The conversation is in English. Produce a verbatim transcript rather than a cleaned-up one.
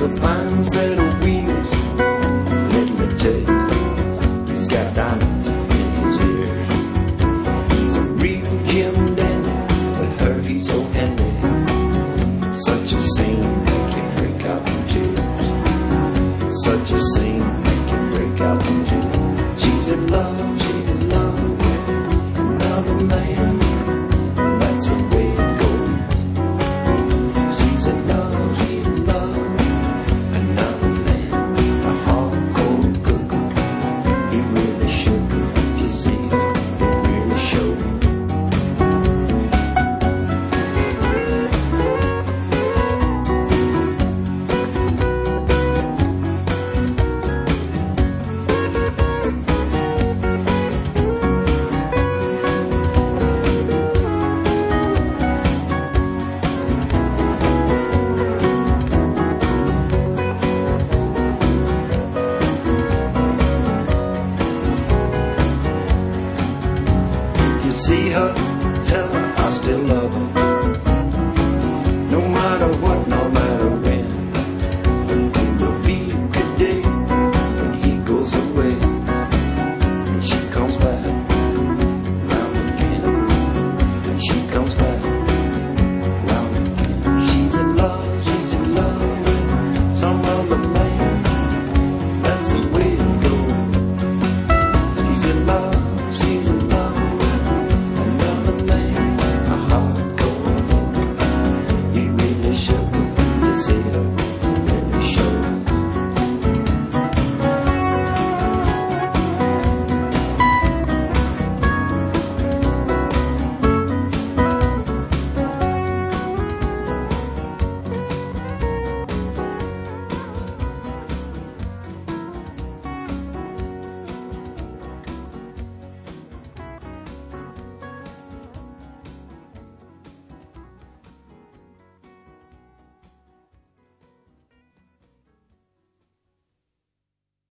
a fine set of wheels. Let me tell you, he's got diamonds in his ears. He's a real Jim Dandy, with her he's so handy. Such a scene make you break out in tears. Such a scene make you break out in tears. She's in love, she's in love with another man. That's the way it goes. She's in love, she's in love with another man. A hardcore cooker, he really shook her. You see, it really showed. If you see her, tell her I still love her.